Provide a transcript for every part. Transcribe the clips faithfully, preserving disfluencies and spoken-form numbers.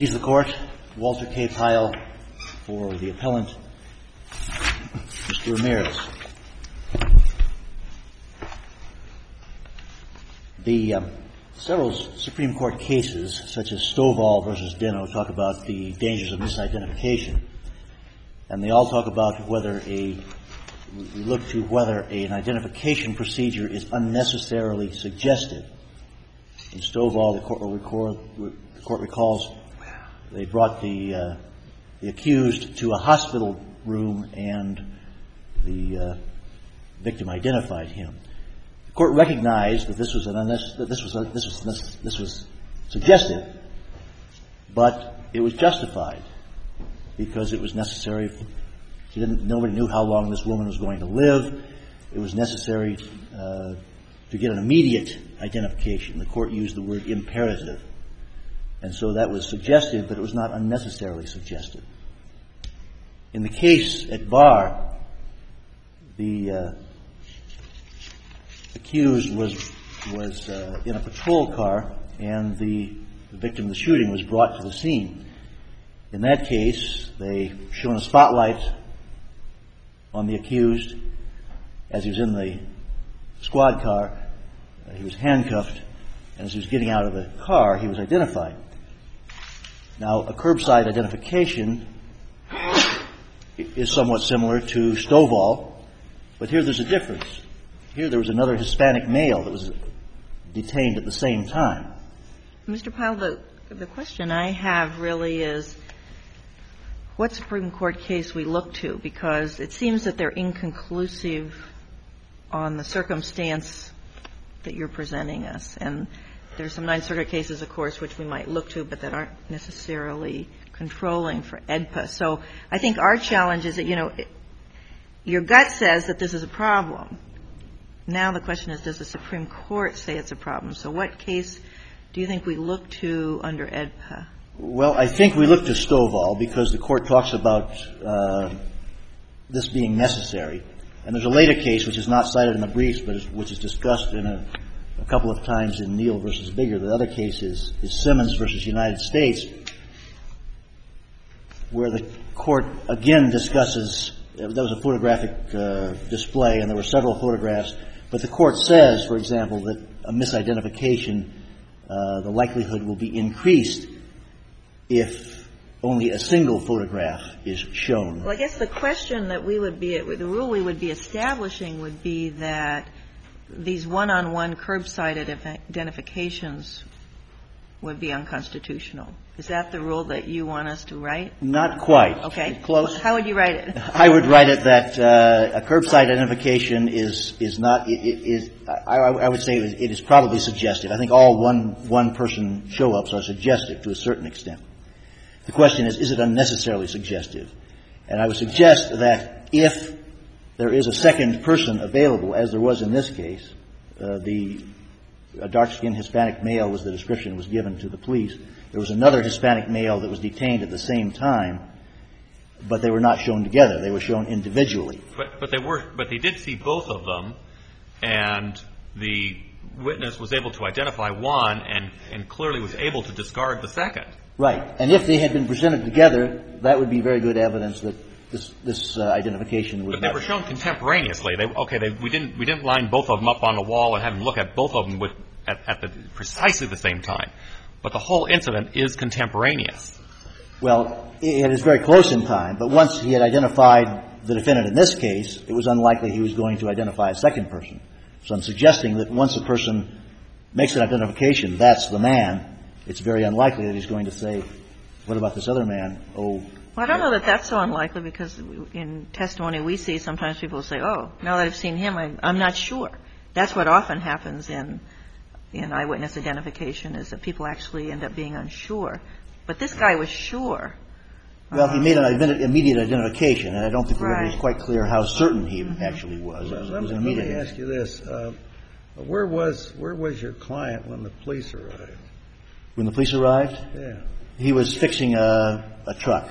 He's the court, Walter K. Pyle, for the appellant, Mister Ramirez. The um, several Supreme Court cases, such as Stovall versus Deno, talk about the dangers of misidentification, and they all talk about whether a we look to whether an identification procedure is unnecessarily suggestive. In Stovall, the court, will record, the court recalls they brought the uh, the accused to a hospital room, and the uh, victim identified him. The court recognized that this was an unnecess- that this was a, this was this was suggestive, but it was justified because it was necessary. She didn't, nobody knew how long this woman was going to live. It was necessary uh, to get an immediate identification. The court used the word imperative. And so that was suggestive, but it was not unnecessarily suggestive. In the case at bar, the uh, accused was was uh, in a patrol car, and the, the victim of the shooting was brought to the scene. In that case, they shone a spotlight on the accused as he was in the squad car. Uh, he was handcuffed, and as he was getting out of the car, he was identified. Now, a curbside identification is somewhat similar to Stovall, but here there's a difference. Here there was another Hispanic male that was detained at the same time. Mister Pyle, the, the question I have really is, what Supreme Court case we look to? Because it seems that they're inconclusive on the circumstance that you're presenting us. And there's some Ninth Circuit cases, of course, which we might look to, but that aren't necessarily controlling for E D P A. So I think our challenge is that, you know, your gut says that this is a problem. Now the question is, does the Supreme Court say it's a problem? So what case do you think we look to under E D P A? Well, I think we look to Stovall because the court talks about uh, this being necessary. And there's a later case, which is not cited in the briefs, but is, which is discussed in a, a couple of times in Neal versus Bigger. The other case is, is Simmons versus United States, where the court again discusses, there was a photographic uh, display, and there were several photographs, but the court says, for example, that a misidentification, uh, the likelihood will be increased if only a single photograph is shown. Well, I guess the question that we would be, the rule we would be establishing would be that these one-on-one curbside identifications would be unconstitutional. Is that the rule that you want us to write? Not quite. Okay. Close. How would you write it? I would write it that uh, a curbside identification is is not is I, I would say it is probably suggestive. I think all one one person show ups are suggestive to a certain extent. The question is, is it unnecessarily suggestive? And I would suggest that if there is a second person available, as there was in this case, uh, the a dark-skinned Hispanic male was the description that was given to the police. There was another Hispanic male that was detained at the same time, but they were not shown together. They were shown individually. But, but they were, but they did see both of them, and the witness was able to identify one and, and clearly was able to discard the second. Right. And if they had been presented together, that would be very good evidence that this, this uh, identification was But they not. were shown contemporaneously. They, okay, they, we didn't we didn't line both of them up on the wall and have them look at both of them with, at, at the precisely the same time. But the whole incident is contemporaneous. Well, it is very close in time, but once he had identified the defendant in this case, it was unlikely he was going to identify a second person. So I'm suggesting that once a person makes an identification, that's the man, it's very unlikely that he's going to say, what about this other man? Oh. Well, I don't know that that's so unlikely, because in testimony we see sometimes people say, oh, now that I've seen him, I'm, I'm not sure. That's what often happens in in eyewitness identification, is that people actually end up being unsure. But this guy was sure. Well, he made an immediate identification, and I don't think the record Right. is quite clear how certain he Mm-hmm. actually was. It was, it Let, was me, an let immediate. me ask you this. Uh, where was where was your client when the police arrived? When the police arrived, Yeah. he was fixing a, a truck.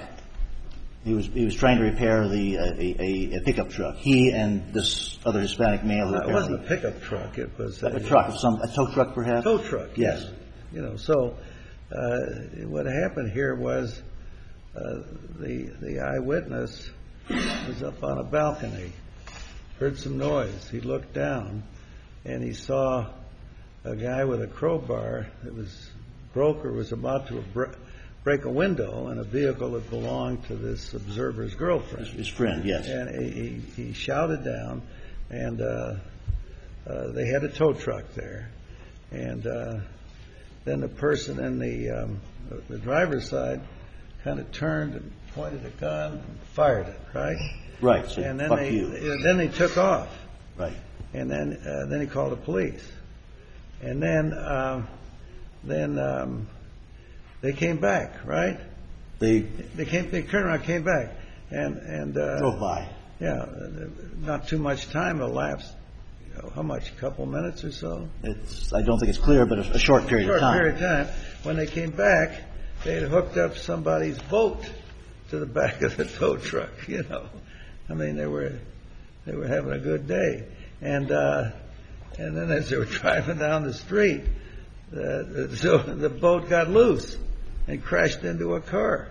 He was he was trying to repair the uh, a, a pickup truck. He and this other Hispanic male who It wasn't a apparently pickup truck. It was a, a truck, some a tow truck perhaps. tow truck. Yes. Yeah. You know, so uh, what happened here was uh, the the eyewitness was up on a balcony, heard some noise. He looked down, and he saw a guy with a crowbar that was broke or was about to bre- break a window in a vehicle that belonged to this observer's girlfriend. His friend, yes. And he, he, he shouted down, and uh, uh, they had a tow truck there. And uh, then the person in the, um, the driver's side kind of turned and pointed a gun and fired it, right? Right, so and then fuck they, you. Then they took off. Right. And then uh, then he called the police. And then um, then um, they came back, right? They they came. They turned around, came back, and and uh, drove by. Yeah, not too much time elapsed. You know, how much? A couple minutes or so? It's, I don't think it's clear, but a, a short period short of time. period of time. When they came back, they had hooked up somebody's boat to the back of the tow truck. You know, I mean, they were they were having a good day, and uh, and then as they were driving down the street, uh, so the boat got loose and crashed into a car.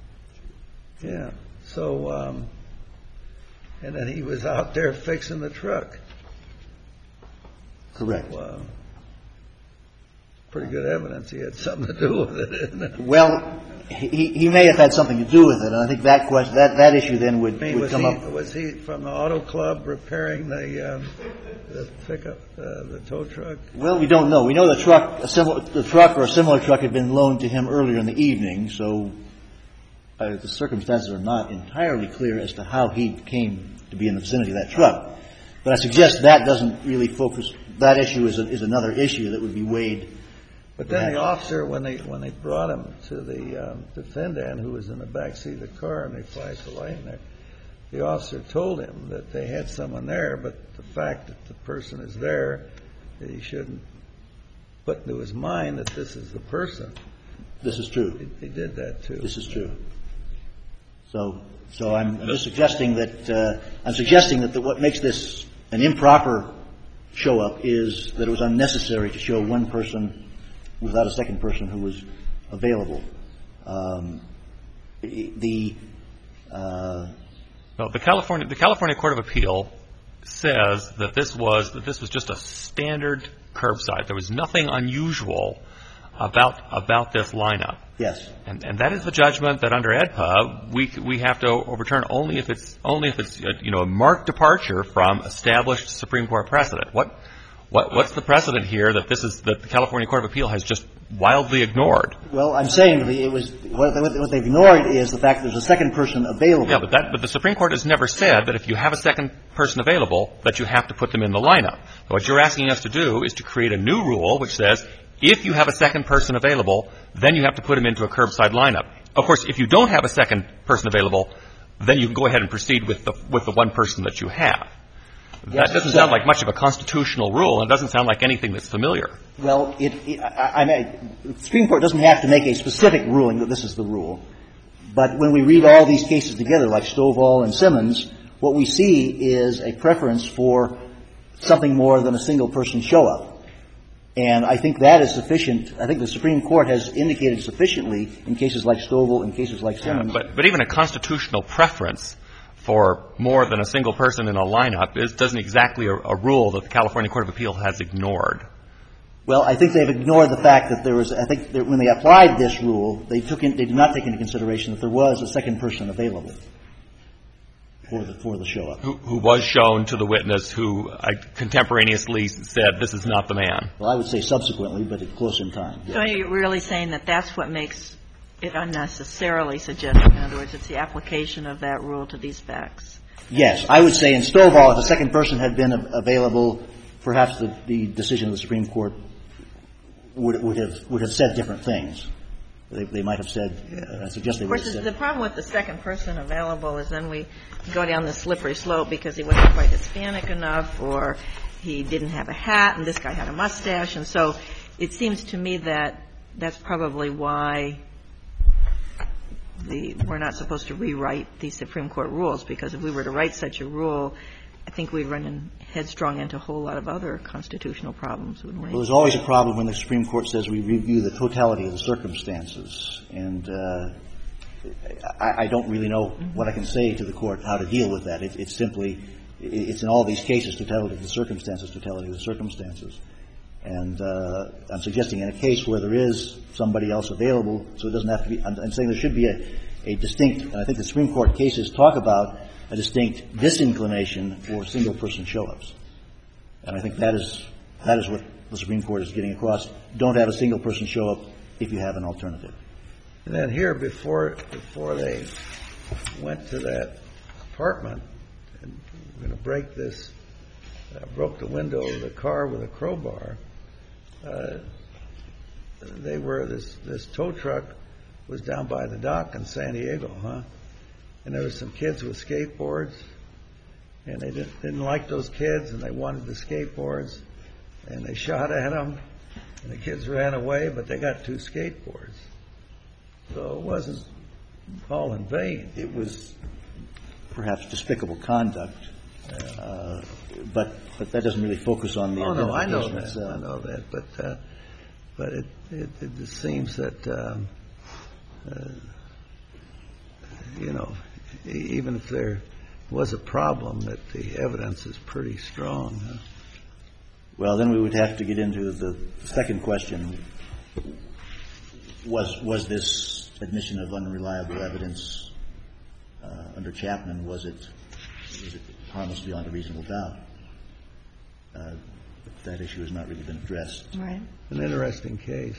Yeah. So, um, and then he was out there fixing the truck. Correct. So, uh, pretty good evidence he had something to do with it, isn't it? Well, he he may have had something to do with it, and I think that question, that, that issue then would, I mean, would was come he, up. Was he from the auto club repairing the um, the pickup, uh, the tow truck? Well, we don't know. We know the truck, a similar, the truck or a similar truck had been loaned to him earlier in the evening, so uh, the circumstances are not entirely clear as to how he came to be in the vicinity of that truck. But I suggest that doesn't really focus. That issue is a, is another issue that would be weighed. But then the officer, when they when they brought him to the um, defendant, who was in the back seat of the car, and they flashed the light in there, the officer told him that they had someone there, but the fact that the person is there, that he shouldn't put into his mind that this is the person. This is true. He, he did that too. This is true. So, so I'm just suggesting that uh, I'm suggesting that the, what makes this an improper show up is that it was unnecessary to show one person without a second person who was available. Um, the uh, well, the California the California Court of Appeal says that this was that this was just a standard curbside. There was nothing unusual about about this lineup. Yes, and and that is the judgment that under E D P A we we have to overturn only if it's only if it's you know a marked departure from established Supreme Court precedent. What what what's the precedent here that this is that the California Court of Appeal has just wildly ignored? Well, I'm saying that it was what, what they've ignored is the fact that there's a second person available. Yeah, but that but the Supreme Court has never said that if you have a second person available that you have to put them in the lineup. What you're asking us to do is to create a new rule which says if you have a second person available, then you have to put him into a curbside lineup. Of course, if you don't have a second person available, then you can go ahead and proceed with the with the one person that you have. That doesn't sound like much of a constitutional rule, and it doesn't sound like anything that's familiar. Well, it, it, I, I mean, the Supreme Court doesn't have to make a specific ruling that this is the rule. But when we read all these cases together, like Stovall and Simmons, what we see is a preference for something more than a single person show-up. And I think that is sufficient. I think the Supreme Court has indicated sufficiently in cases like Stovall and cases like Simmons. Yeah, but, but even a constitutional preference for more than a single person in a lineup is, doesn't exactly a, a rule that the California Court of Appeal has ignored. Well, I think they've ignored the fact that there was, I think that when they applied this rule, they took in, they did not take into consideration that there was a second person available for the, for the show-up. Who, who was shown to the witness who I contemporaneously said, this is not the man. Well, I would say subsequently, but it's close in time. So you're really saying that that's what makes it unnecessarily suggestive. In other words, it's the application of that rule to these facts. Yes. I would say in Stovall, if a second person had been available, perhaps the, the decision of the Supreme Court would, would have would have said different things. They, they might have said, uh, I suggest they would have said. Of course, the problem with the second person available is then we go down the slippery slope because he wasn't quite Hispanic enough, or he didn't have a hat, and this guy had a mustache. And so it seems to me that that's probably why the, we're not supposed to rewrite these Supreme Court rules, because if we were to write such a rule I think we'd run in headstrong into a whole lot of other constitutional problems, wouldn't we? Well, there's always a problem when the Supreme Court says we review the totality of the circumstances. And uh, I, I don't really know mm-hmm. what I can say to the Court how to deal with that. It, it's simply, it's in all these cases, totality of the circumstances, totality of the circumstances. And uh, I'm suggesting in a case where there is somebody else available, so it doesn't have to be, I'm, I'm saying there should be a, a distinct, and I think the Supreme Court cases talk about a distinct disinclination for single-person show-ups. And I think that is, that is what the Supreme Court is getting across. Don't have a single-person show-up if you have an alternative. And then here, before before they went to that apartment, and we're going to break this, uh, broke the window of the car with a crowbar, uh, they were, this, this tow truck was down by the dock in San Diego, huh? And there were some kids with skateboards, and they didn't, didn't like those kids, and they wanted the skateboards, and they shot at them, and the kids ran away, but they got two skateboards. So it wasn't all in vain. It was perhaps despicable conduct, yeah. uh, but but that doesn't really focus on the. Oh no, I know that. Uh, I know that, but uh, but it, it it just seems that um, uh, you know, even if there was a problem, that the evidence is pretty strong. Huh? Well, then we would have to get into the second question. Was was this admission of unreliable evidence uh, under Chapman, was it, was it harmless beyond a reasonable doubt? Uh, that issue has not really been addressed. Right. An interesting case.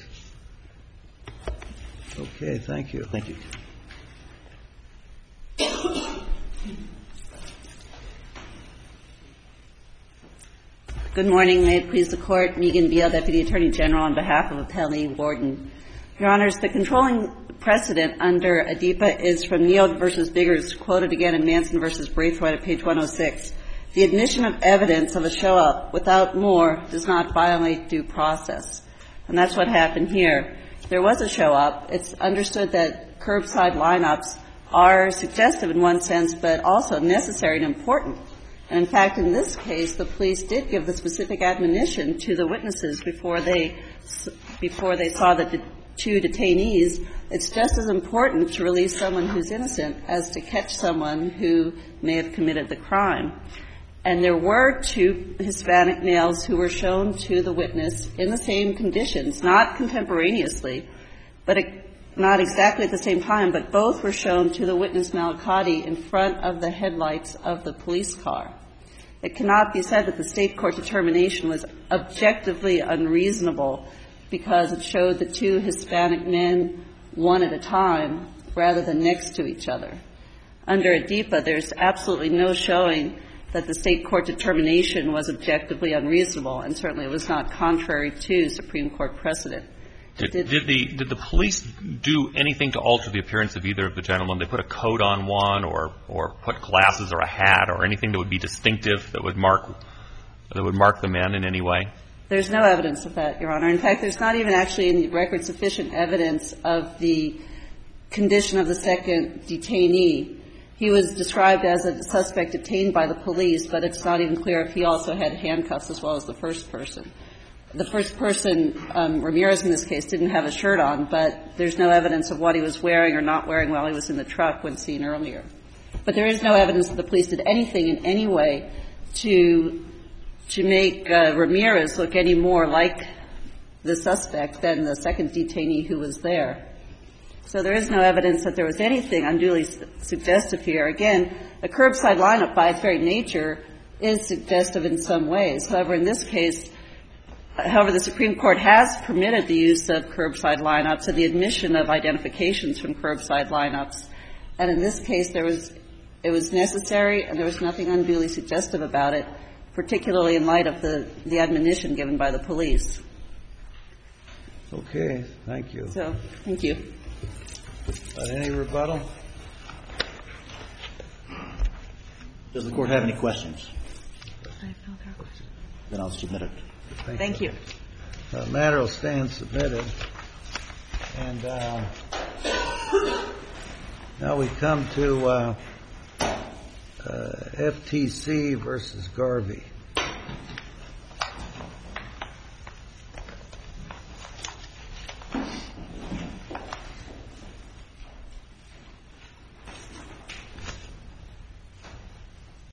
Okay, thank you. Thank you. Good morning. May it please the Court. Megan Beal, Deputy Attorney General, on behalf of Appellee Warden. Your Honors, the controlling precedent under ADIPA is from Neal versus Biggers, quoted again in Manson versus Braithwaite at page one oh six. The admission of evidence of a show-up without more does not violate due process. And that's what happened here. There was a show-up. It's understood that curbside lineups are suggestive in one sense, but also necessary and important. And in fact, in this case, the police did give the specific admonition to the witnesses before they before they saw the de- two detainees. It's just as important to release someone who's innocent as to catch someone who may have committed the crime. And there were two Hispanic males who were shown to the witness in the same conditions, not contemporaneously, but not exactly at the same time, but both were shown to the witness Malacati in front of the headlights of the police car. It cannot be said that the state court determination was objectively unreasonable because it showed the two Hispanic men one at a time rather than next to each other. Under ADIPA, there's absolutely no showing that the state court determination was objectively unreasonable, and certainly it was not contrary to Supreme Court precedent. Did, did, did the did the police do anything to alter the appearance of either of the gentlemen? They put a coat on one, or or put glasses or a hat, or anything that would be distinctive that would mark that would mark the men in any way? There's no evidence of that, Your Honor. In fact, there's not even actually in the record sufficient evidence of the condition of the second detainee. He was described as a suspect detained by the police, but it's not even clear if he also had handcuffs as well as the first person. The first person, um, Ramirez in this case, didn't have a shirt on, but there's no evidence of what he was wearing or not wearing while he was in the truck when seen earlier. But there is no evidence that the police did anything in any way to to make uh, Ramirez look any more like the suspect than the second detainee who was there. So there is no evidence that there was anything unduly su- suggestive here. Again, a curbside lineup by its very nature is suggestive in some ways. However, in this case, However, the Supreme Court has permitted the use of curbside lineups and the admission of identifications from curbside lineups. And in this case, there was, it was necessary and there was nothing unduly suggestive about it, particularly in light of the, the admonition given by the police. Okay, thank you. So, thank you. Uh, any rebuttal? Does the Court have any questions? I have no other questions. Then I'll submit it. Thank, Thank you. The uh, matter will stand submitted. And uh, now we come to uh, uh, F T C versus Garvey.